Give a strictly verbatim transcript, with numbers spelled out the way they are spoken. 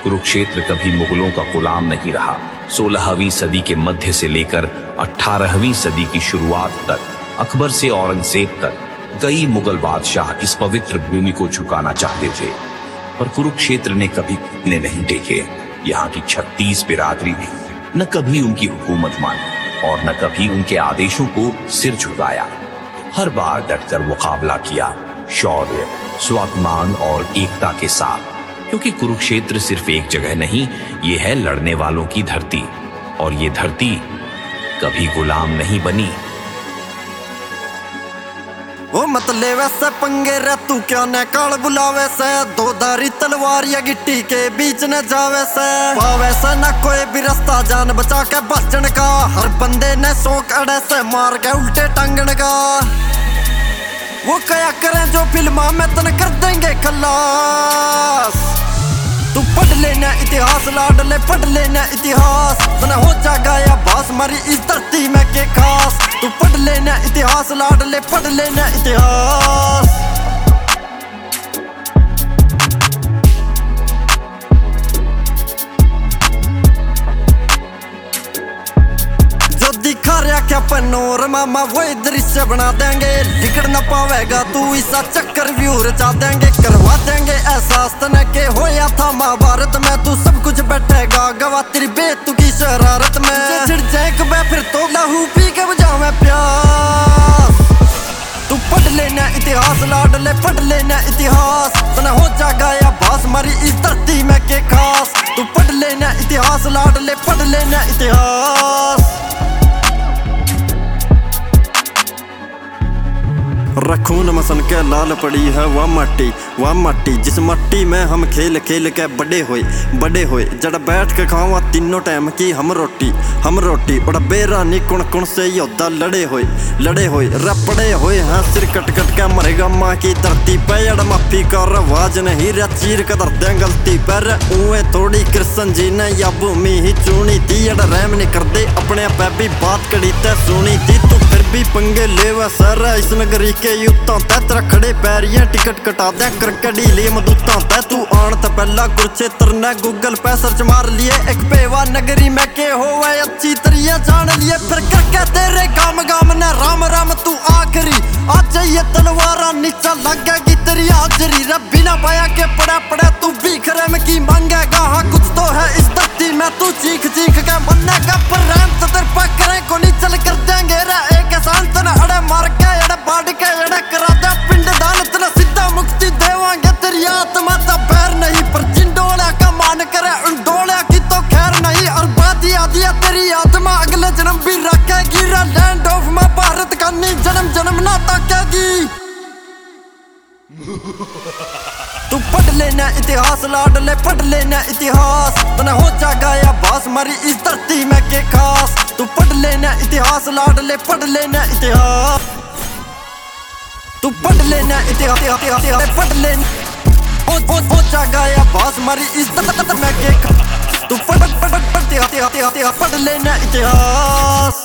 कुरुक्षेत्र कभी मुगलों का गुलाम नहीं रहा। सोलहवीं सदी के मध्य से लेकर अठारहवीं सदी की शुरुआत तक, अकबर से औरंगजेब तक कई मुगल बादशाह इस पवित्र भूमि को झुकाना चाहते थे, पर कुरुक्षेत्र ने कभी घुटने नहीं टेके। यहाँ की छत्तीस बिरादरी ने न कभी उनकी हुकूमत मानी और न कभी उनके आदेशों को सिर झुकाया। हर बार डटकर मुकाबला किया, शौर्य, स्वाभिमान और एकता के साथ, क्योंकि कुरुक्षेत्र सिर्फ एक जगह नहीं, ये है लड़ने वालों की धरती, और ये धरती कभी गुलाम नहीं बनी। ओ मत ले वैसे पंगे रे तू क्या न काल बुलावे से, दो धारी तलवार या गिट्टी के बीच न जावे से। पावे से न कोई भी रास्ता जान बचा के बचन का, हर बंदे ने शौक अड़े से मार के उल्टे टांगन का। वो क्या करें जो फिल्मा में तन कर देंगे खल्लास। तू पढ़ लेना इतिहास लाडले, पढ़ लेना इतिहास, तने हो जाएगा या बास मारी इस धरती में के खास। तू पढ़ लेना इतिहास लाडले, पढ़ लेना इतिहास। दिखा रहा क्या पनोरमा वो दृश्य बना देंगे, लिखड़ न पावेगा तू इसा चक्कर व्यूर जा देंगे। करवा देंगे एहसास तने के होया था महाभारत में, तू सब कुछ बैठेगा गवा तेरी बेतु की शरारत में। छिड़ जाए फिर तो लहू पी के बजावे प्यास। तू पढ़ लेना इतिहास लाडले, पढ़ लेना इतिहास, तने हो जाएगा या बास मारी इस धरती में के खास। तू पढ़ लेना इतिहास लाडले, पढ़ लेना इतिहास। रखून मसन के लाल पड़ी है वह माटी, वह माटी जिस मट्टी में हम खेल खेल के बड़े होए, बड़े होए। जड़ बैठ के खावा तीनों टाइम की हम रोटी, हम रोटी। और बेरानी कुण कुण से योद्धा लड़े होए, लड़े होए। रपड़े होए हैं सिर कट कट के मरेगा माँ की धरती पे। अड़ माफी का रवाज नहीं रे, चीर कर दे गलती पर। उए थोड़ी कृष्ण जी ने या भूमि ही चुनी थी। अड़ रहम नहीं कर दे अपने पे भी बात कड़ी ते सुनी थी। तू फिर भी पंगे लेवा सर इस नगरी के युद्धां तै, तेरा खड़े पैरियां टिकट कटा दे करके ढीली मदूतां तै। तू आन ते पहला कुरुक्षेत्र ने गूगल पे सर्च मार लिए, एक पेवा नगरी में के होवे अच्छी तरिया जान लिए। फिर करके तेरे गाम गाम ने राम राम तू आखरी, आज ये तलवारा नीचा लगेगी तेरी हाजरी। रे बिना पाया के पड़े पड़े तू भीखरे में की मांगेगा, हाँ कुछ तो है इस धरती में तू चीख चीख के मनेगा। पर रहम तो तेरे पे करे को नहीं चल कर देंगे रे एक एहसान तने अड़े मार के अड़े बाढ़ के अड़े करा दे पिंड दान तने सीधा मुक्ति देवांगे तेरी आत्मा ता बैर नहीं। पर जिन डोलिया का मान करे उन डोलिया की तो खैर नहीं। और बात याद दिया तेरी आत्मा अगले जन्म भी रखेगी रे लैंड ऑफ मां भारत का नी जन्म जन्म ना ताकेगी। तू पढ़ लेना इतिहास लाडले, पढ़ लेना इतिहास, तने हो जाएगा या बास मारी इस धरती में के खास। तू पढ़ लेना इतिहास लाडले, पढ़ लेना इतिहास। तू पढ़ लेना इतिहास, पढ़ लेना हो हो हो जाएगा या बास मारी इस धरती में के खास। तू पढ़ पढ़ पढ़ पढ़ पढ़ लेना इतिहास।